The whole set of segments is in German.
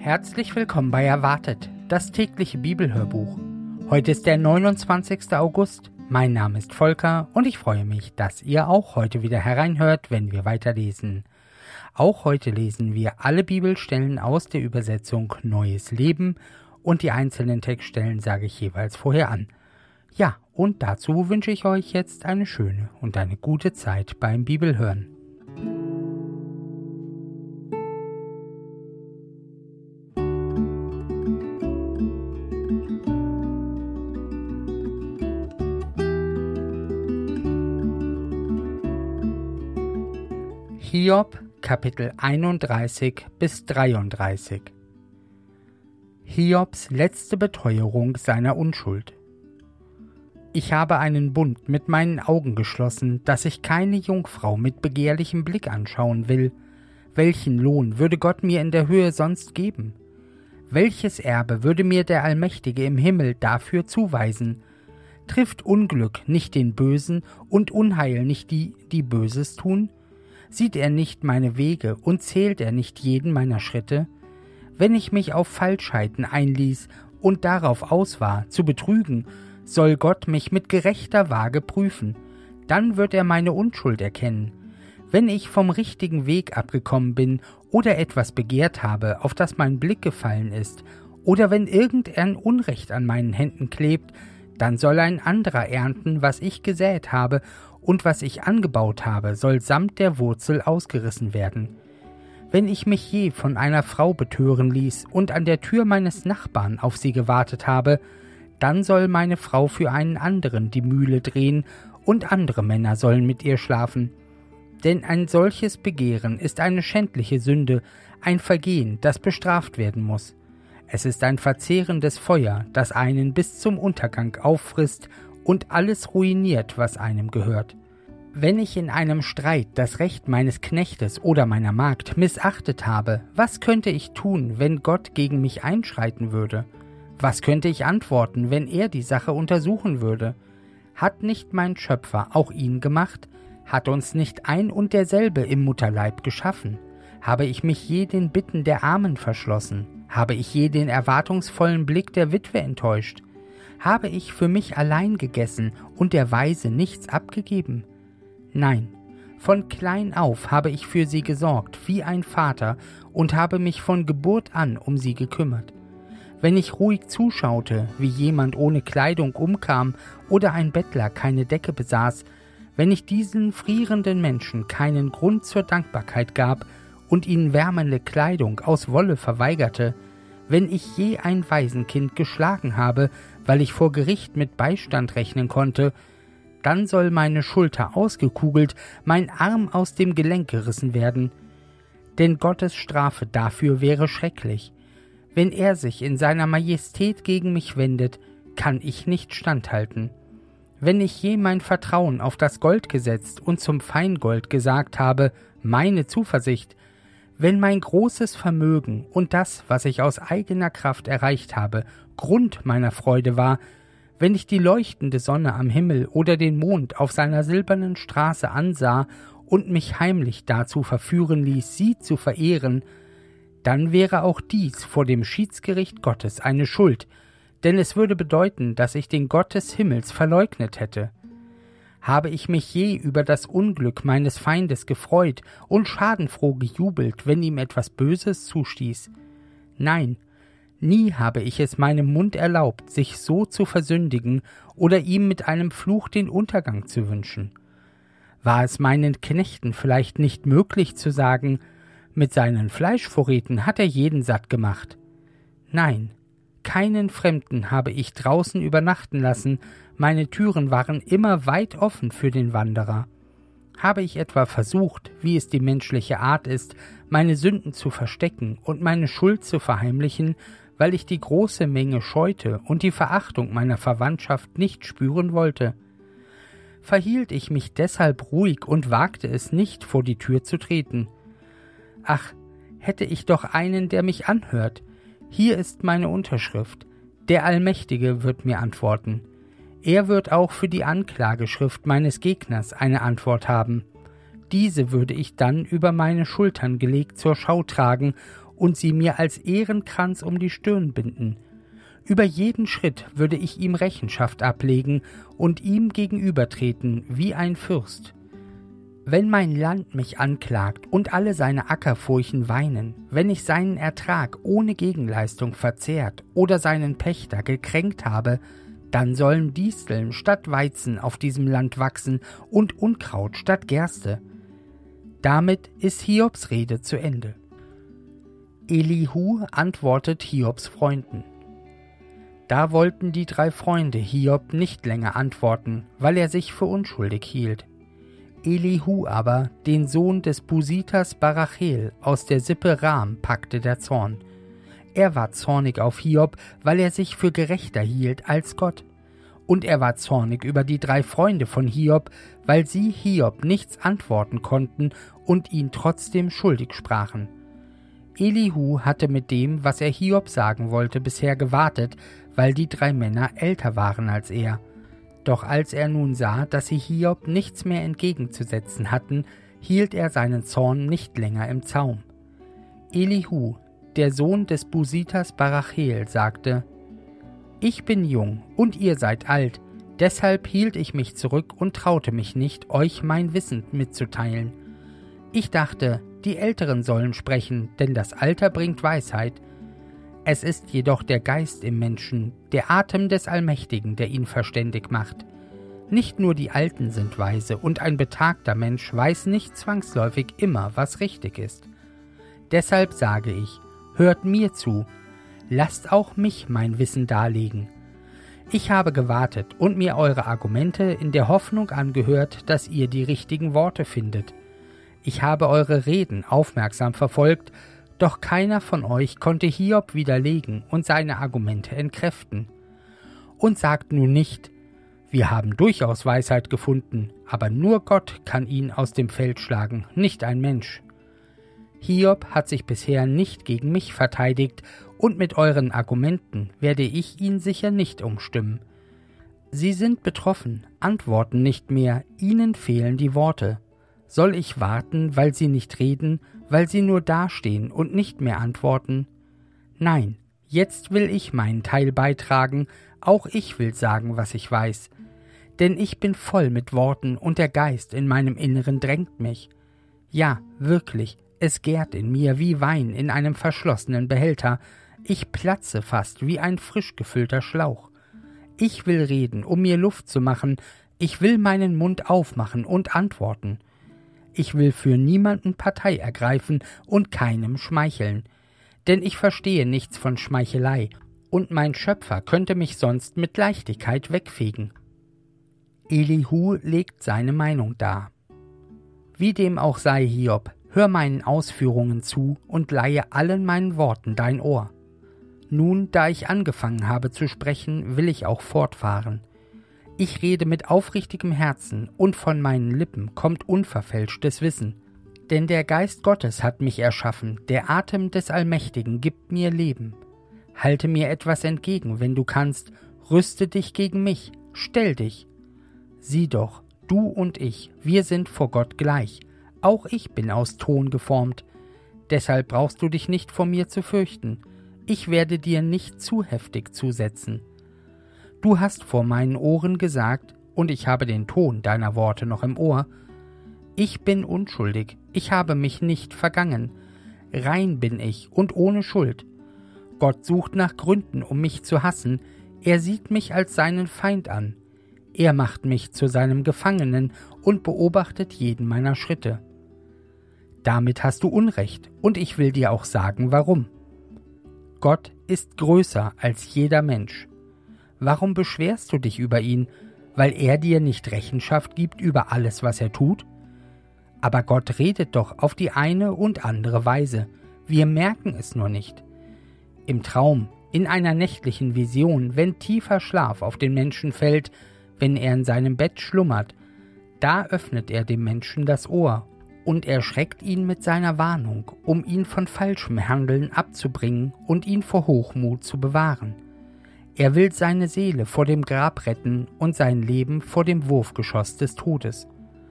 Herzlich willkommen bei Erwartet, das tägliche Bibelhörbuch. Heute ist der 29. August. Mein Name ist Volker und ich freue mich, dass ihr auch heute wieder hereinhört, wenn wir weiterlesen. Auch heute lesen wir alle Bibelstellen aus der Übersetzung Neues Leben und die einzelnen Textstellen sage ich jeweils vorher an. Ja, und dazu wünsche ich euch jetzt eine schöne und eine gute Zeit beim Bibelhören. Hiob, Kapitel 31 bis 33. Hiobs letzte Beteuerung seiner Unschuld. Ich habe einen Bund mit meinen Augen geschlossen, dass ich keine Jungfrau mit begehrlichem Blick anschauen will. Welchen Lohn würde Gott mir in der Höhe sonst geben? Welches Erbe würde mir der Allmächtige im Himmel dafür zuweisen? Trifft Unglück nicht den Bösen und Unheil nicht die, die Böses tun? Sieht er nicht meine Wege und zählt er nicht jeden meiner Schritte? Wenn ich mich auf Falschheiten einließ und darauf aus war, zu betrügen, soll Gott mich mit gerechter Waage prüfen. Dann wird er meine Unschuld erkennen. Wenn ich vom richtigen Weg abgekommen bin oder etwas begehrt habe, auf das mein Blick gefallen ist, oder wenn irgendein Unrecht an meinen Händen klebt, dann soll ein anderer ernten, was ich gesät habe, und was ich angebaut habe, soll samt der Wurzel ausgerissen werden. Wenn ich mich je von einer Frau betören ließ und an der Tür meines Nachbarn auf sie gewartet habe, dann soll meine Frau für einen anderen die Mühle drehen und andere Männer sollen mit ihr schlafen. Denn ein solches Begehren ist eine schändliche Sünde, ein Vergehen, das bestraft werden muss. Es ist ein verzehrendes Feuer, das einen bis zum Untergang auffrisst und alles ruiniert, was einem gehört. Wenn ich in einem Streit das Recht meines Knechtes oder meiner Magd missachtet habe, was könnte ich tun, wenn Gott gegen mich einschreiten würde? Was könnte ich antworten, wenn er die Sache untersuchen würde? Hat nicht mein Schöpfer auch ihn gemacht? Hat uns nicht ein und derselbe im Mutterleib geschaffen? Habe ich mich je den Bitten der Armen verschlossen? Habe ich je den erwartungsvollen Blick der Witwe enttäuscht? Habe ich für mich allein gegessen und der Waise nichts abgegeben? Nein, von klein auf habe ich für sie gesorgt, wie ein Vater, und habe mich von Geburt an um sie gekümmert. Wenn ich ruhig zuschaute, wie jemand ohne Kleidung umkam oder ein Bettler keine Decke besaß, wenn ich diesen frierenden Menschen keinen Grund zur Dankbarkeit gab und ihnen wärmende Kleidung aus Wolle verweigerte, wenn ich je ein Waisenkind geschlagen habe, weil ich vor Gericht mit Beistand rechnen konnte, dann soll meine Schulter ausgekugelt, mein Arm aus dem Gelenk gerissen werden. Denn Gottes Strafe dafür wäre schrecklich. Wenn er sich in seiner Majestät gegen mich wendet, kann ich nicht standhalten. Wenn ich je mein Vertrauen auf das Gold gesetzt und zum Feingold gesagt habe, meine Zuversicht, wenn mein großes Vermögen und das, was ich aus eigener Kraft erreicht habe, Grund meiner Freude war, wenn ich die leuchtende Sonne am Himmel oder den Mond auf seiner silbernen Straße ansah und mich heimlich dazu verführen ließ, sie zu verehren, dann wäre auch dies vor dem Schiedsgericht Gottes eine Schuld, denn es würde bedeuten, dass ich den Gott des Himmels verleugnet hätte. Habe ich mich je über das Unglück meines Feindes gefreut und schadenfroh gejubelt, wenn ihm etwas Böses zustieß? Nein, nie habe ich es meinem Mund erlaubt, sich so zu versündigen oder ihm mit einem Fluch den Untergang zu wünschen. War es meinen Knechten vielleicht nicht möglich zu sagen, mit seinen Fleischvorräten hat er jeden satt gemacht? Nein, keinen Fremden habe ich draußen übernachten lassen, meine Türen waren immer weit offen für den Wanderer. Habe ich etwa versucht, wie es die menschliche Art ist, meine Sünden zu verstecken und meine Schuld zu verheimlichen, weil ich die große Menge scheute und die Verachtung meiner Verwandtschaft nicht spüren wollte? Verhielt ich mich deshalb ruhig und wagte es nicht, vor die Tür zu treten? Ach, hätte ich doch einen, der mich anhört. Hier ist meine Unterschrift. Der Allmächtige wird mir antworten. Er wird auch für die Anklageschrift meines Gegners eine Antwort haben. Diese würde ich dann über meine Schultern gelegt zur Schau tragen und sie mir als Ehrenkranz um die Stirn binden. Über jeden Schritt würde ich ihm Rechenschaft ablegen und ihm gegenübertreten wie ein Fürst. Wenn mein Land mich anklagt und alle seine Ackerfurchen weinen, wenn ich seinen Ertrag ohne Gegenleistung verzehrt oder seinen Pächter gekränkt habe, dann sollen Disteln statt Weizen auf diesem Land wachsen und Unkraut statt Gerste. Damit ist Hiobs Rede zu Ende. Elihu antwortet Hiobs Freunden. Da wollten die 3 Freunde Hiob nicht länger antworten, weil er sich für unschuldig hielt. Elihu aber, den Sohn des Busiters Barachel aus der Sippe Ram, packte der Zorn. Er war zornig auf Hiob, weil er sich für gerechter hielt als Gott. Und er war zornig über die 3 Freunde von Hiob, weil sie Hiob nichts antworten konnten und ihn trotzdem schuldig sprachen. Elihu hatte mit dem, was er Hiob sagen wollte, bisher gewartet, weil die 3 Männer älter waren als er. Doch als er nun sah, dass sie Hiob nichts mehr entgegenzusetzen hatten, hielt er seinen Zorn nicht länger im Zaum. Elihu, der Sohn des Busiters Barachel, sagte: Ich bin jung und ihr seid alt, deshalb hielt ich mich zurück und traute mich nicht, euch mein Wissen mitzuteilen. Ich dachte, die Älteren sollen sprechen, denn das Alter bringt Weisheit. Es ist jedoch der Geist im Menschen, der Atem des Allmächtigen, der ihn verständig macht. Nicht nur die Alten sind weise, und ein betagter Mensch weiß nicht zwangsläufig immer, was richtig ist. Deshalb sage ich, hört mir zu, lasst auch mich mein Wissen darlegen. Ich habe gewartet und mir eure Argumente in der Hoffnung angehört, dass ihr die richtigen Worte findet. Ich habe eure Reden aufmerksam verfolgt, doch keiner von euch konnte Hiob widerlegen und seine Argumente entkräften. Und sagt nun nicht, wir haben durchaus Weisheit gefunden, aber nur Gott kann ihn aus dem Feld schlagen, nicht ein Mensch. Hiob hat sich bisher nicht gegen mich verteidigt, und mit euren Argumenten werde ich ihn sicher nicht umstimmen. Sie sind betroffen, antworten nicht mehr, ihnen fehlen die Worte. Soll ich warten, weil sie nicht reden, weil sie nur dastehen und nicht mehr antworten? Nein, jetzt will ich meinen Teil beitragen, auch ich will sagen, was ich weiß. Denn ich bin voll mit Worten und der Geist in meinem Inneren drängt mich. Ja, wirklich, es gärt in mir wie Wein in einem verschlossenen Behälter. Ich platze fast wie ein frisch gefüllter Schlauch. Ich will reden, um mir Luft zu machen, ich will meinen Mund aufmachen und antworten. Ich will für niemanden Partei ergreifen und keinem schmeicheln, denn ich verstehe nichts von Schmeichelei, und mein Schöpfer könnte mich sonst mit Leichtigkeit wegfegen. Elihu legt seine Meinung dar. Wie dem auch sei, Hiob, hör meinen Ausführungen zu und leihe allen meinen Worten dein Ohr. Nun, da ich angefangen habe zu sprechen, will ich auch fortfahren. Ich rede mit aufrichtigem Herzen, und von meinen Lippen kommt unverfälschtes Wissen. Denn der Geist Gottes hat mich erschaffen, der Atem des Allmächtigen gibt mir Leben. Halte mir etwas entgegen, wenn du kannst, rüste dich gegen mich, stell dich. Sieh doch, du und ich, wir sind vor Gott gleich, auch ich bin aus Ton geformt. Deshalb brauchst du dich nicht vor mir zu fürchten, ich werde dir nicht zu heftig zusetzen. Du hast vor meinen Ohren gesagt, und ich habe den Ton deiner Worte noch im Ohr, ich bin unschuldig, ich habe mich nicht vergangen, rein bin ich und ohne Schuld. Gott sucht nach Gründen, um mich zu hassen, er sieht mich als seinen Feind an. Er macht mich zu seinem Gefangenen und beobachtet jeden meiner Schritte. Damit hast du Unrecht, und ich will dir auch sagen, warum. Gott ist größer als jeder Mensch. Warum beschwerst du dich über ihn? Weil er dir nicht Rechenschaft gibt über alles, was er tut? Aber Gott redet doch auf die eine und andere Weise. Wir merken es nur nicht. Im Traum, in einer nächtlichen Vision, wenn tiefer Schlaf auf den Menschen fällt, wenn er in seinem Bett schlummert, da öffnet er dem Menschen das Ohr und erschreckt ihn mit seiner Warnung, um ihn von falschem Handeln abzubringen und ihn vor Hochmut zu bewahren. Er will seine Seele vor dem Grab retten und sein Leben vor dem Wurfgeschoss des Todes.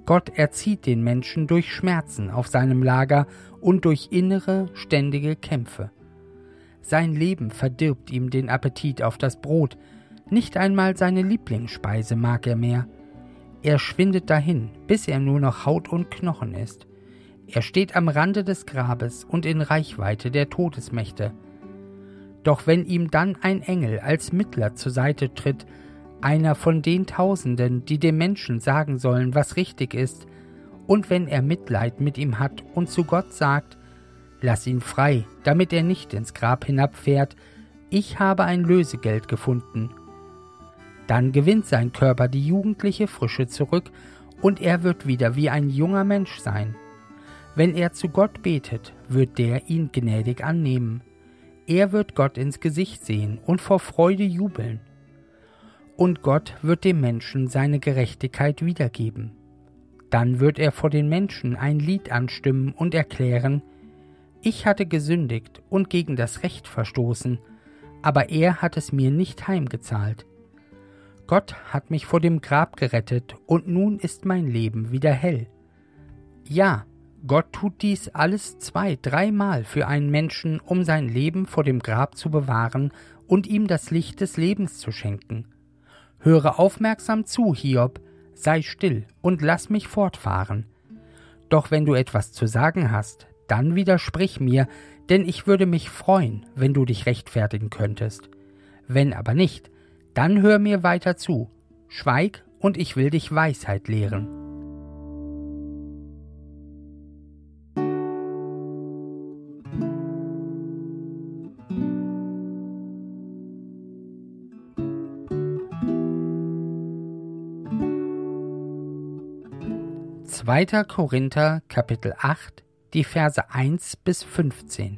Gott erzieht den Menschen durch Schmerzen auf seinem Lager und durch innere, ständige Kämpfe. Sein Leben verdirbt ihm den Appetit auf das Brot, nicht einmal seine Lieblingsspeise mag er mehr. Er schwindet dahin, bis er nur noch Haut und Knochen ist. Er steht am Rande des Grabes und in Reichweite der Todesmächte. Doch wenn ihm dann ein Engel als Mittler zur Seite tritt, einer von den Tausenden, die dem Menschen sagen sollen, was richtig ist, und wenn er Mitleid mit ihm hat und zu Gott sagt, lass ihn frei, damit er nicht ins Grab hinabfährt, ich habe ein Lösegeld gefunden. Dann gewinnt sein Körper die jugendliche Frische zurück und er wird wieder wie ein junger Mensch sein. Wenn er zu Gott betet, wird der ihn gnädig annehmen. Er wird Gott ins Gesicht sehen und vor Freude jubeln. Und Gott wird dem Menschen seine Gerechtigkeit wiedergeben. Dann wird er vor den Menschen ein Lied anstimmen und erklären, ich hatte gesündigt und gegen das Recht verstoßen, aber er hat es mir nicht heimgezahlt. Gott hat mich vor dem Grab gerettet und nun ist mein Leben wieder hell. Ja, Gott tut dies alles 2-, 3-mal für einen Menschen, um sein Leben vor dem Grab zu bewahren und ihm das Licht des Lebens zu schenken. Höre aufmerksam zu, Hiob, sei still und lass mich fortfahren. Doch wenn du etwas zu sagen hast, dann widersprich mir, denn ich würde mich freuen, wenn du dich rechtfertigen könntest. Wenn aber nicht, dann hör mir weiter zu. Schweig, und ich will dich Weisheit lehren. Zweiter Korinther, Kapitel 8, die Verse 1 bis 15.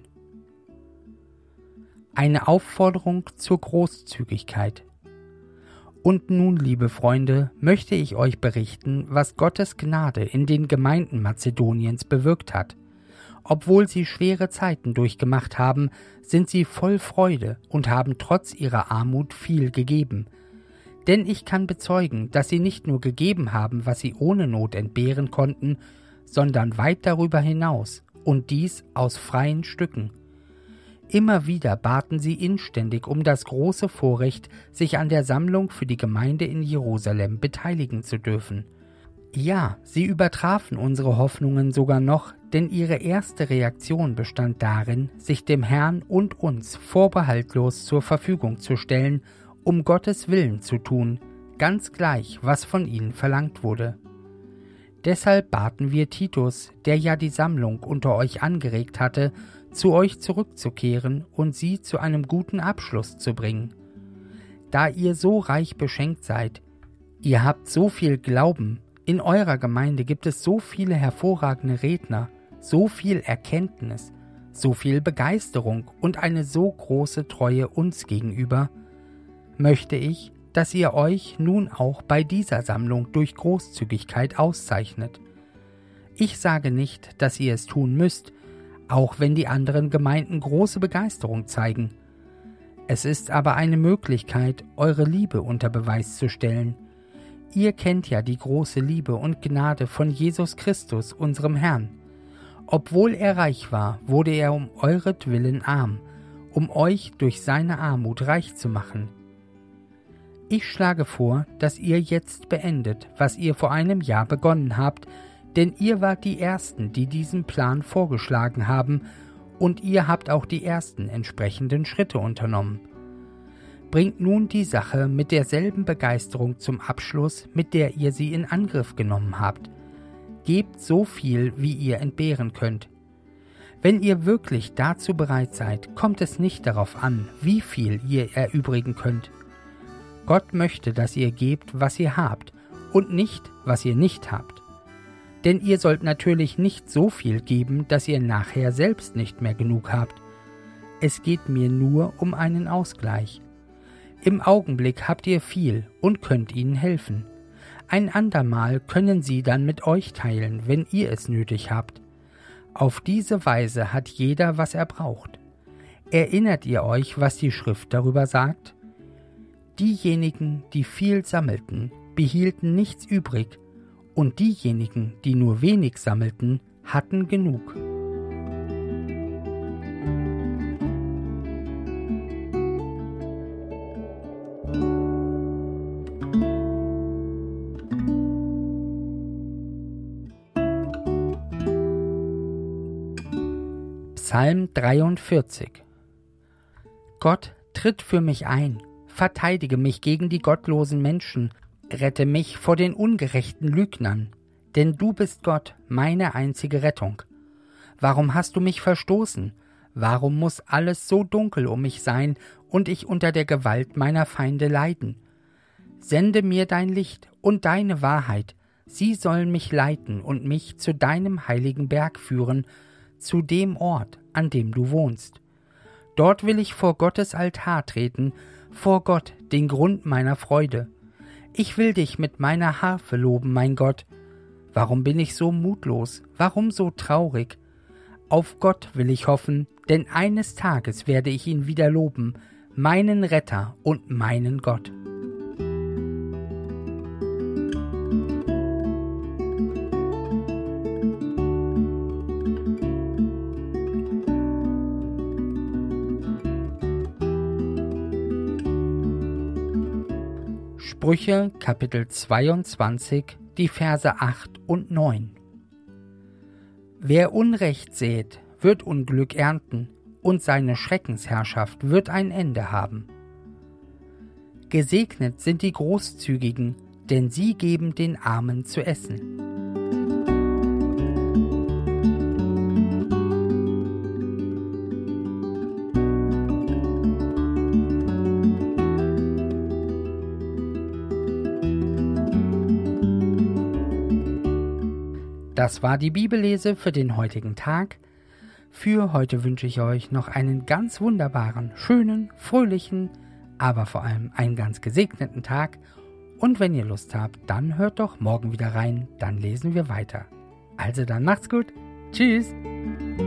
Eine Aufforderung zur Großzügigkeit. Und nun, liebe Freunde, möchte ich euch berichten, was Gottes Gnade in den Gemeinden Mazedoniens bewirkt hat. Obwohl sie schwere Zeiten durchgemacht haben, sind sie voll Freude und haben trotz ihrer Armut viel gegeben. Denn ich kann bezeugen, dass sie nicht nur gegeben haben, was sie ohne Not entbehren konnten, sondern weit darüber hinaus, und dies aus freien Stücken. Immer wieder baten sie inständig um das große Vorrecht, sich an der Sammlung für die Gemeinde in Jerusalem beteiligen zu dürfen. Ja, sie übertrafen unsere Hoffnungen sogar noch, denn ihre erste Reaktion bestand darin, sich dem Herrn und uns vorbehaltlos zur Verfügung zu stellen, um Gottes Willen zu tun, ganz gleich, was von ihnen verlangt wurde. Deshalb baten wir Titus, der ja die Sammlung unter euch angeregt hatte, zu euch zurückzukehren und sie zu einem guten Abschluss zu bringen. Da ihr so reich beschenkt seid, ihr habt so viel Glauben, in eurer Gemeinde gibt es so viele hervorragende Redner, so viel Erkenntnis, so viel Begeisterung und eine so große Treue uns gegenüber, möchte ich, dass ihr euch nun auch bei dieser Sammlung durch Großzügigkeit auszeichnet. Ich sage nicht, dass ihr es tun müsst, auch wenn die anderen Gemeinden große Begeisterung zeigen. Es ist aber eine Möglichkeit, eure Liebe unter Beweis zu stellen. Ihr kennt ja die große Liebe und Gnade von Jesus Christus, unserem Herrn. Obwohl er reich war, wurde er um euretwillen arm, um euch durch seine Armut reich zu machen. Ich schlage vor, dass ihr jetzt beendet, was ihr vor einem Jahr begonnen habt, denn ihr wart die Ersten, die diesen Plan vorgeschlagen haben, und ihr habt auch die ersten entsprechenden Schritte unternommen. Bringt nun die Sache mit derselben Begeisterung zum Abschluss, mit der ihr sie in Angriff genommen habt. Gebt so viel, wie ihr entbehren könnt. Wenn ihr wirklich dazu bereit seid, kommt es nicht darauf an, wie viel ihr erübrigen könnt. Gott möchte, dass ihr gebt, was ihr habt, und nicht, was ihr nicht habt. Denn ihr sollt natürlich nicht so viel geben, dass ihr nachher selbst nicht mehr genug habt. Es geht mir nur um einen Ausgleich. Im Augenblick habt ihr viel und könnt ihnen helfen. Ein andermal können sie dann mit euch teilen, wenn ihr es nötig habt. Auf diese Weise hat jeder, was er braucht. Erinnert ihr euch, was die Schrift darüber sagt? Diejenigen, die viel sammelten, behielten nichts übrig, und diejenigen, die nur wenig sammelten, hatten genug. Psalm 43. Gott, tritt für mich ein, verteidige mich gegen die gottlosen Menschen, rette mich vor den ungerechten Lügnern, denn du bist Gott, meine einzige Rettung. Warum hast du mich verstoßen? Warum muss alles so dunkel um mich sein und ich unter der Gewalt meiner Feinde leiden? Sende mir dein Licht und deine Wahrheit, sie sollen mich leiten und mich zu deinem heiligen Berg führen, zu dem Ort, an dem du wohnst. Dort will ich vor Gottes Altar treten, vor Gott, den Grund meiner Freude. Ich will dich mit meiner Harfe loben, mein Gott. Warum bin ich so mutlos? Warum so traurig? Auf Gott will ich hoffen, denn eines Tages werde ich ihn wieder loben, meinen Retter und meinen Gott. Sprüche, Kapitel 22, die Verse 8 und 9. Wer Unrecht sät, wird Unglück ernten, und seine Schreckensherrschaft wird ein Ende haben. Gesegnet sind die Großzügigen, denn sie geben den Armen zu essen. Das war die Bibellese für den heutigen Tag. Für heute wünsche ich euch noch einen ganz wunderbaren, schönen, fröhlichen, aber vor allem einen ganz gesegneten Tag. Und wenn ihr Lust habt, dann hört doch morgen wieder rein, dann lesen wir weiter. Also dann macht's gut. Tschüss.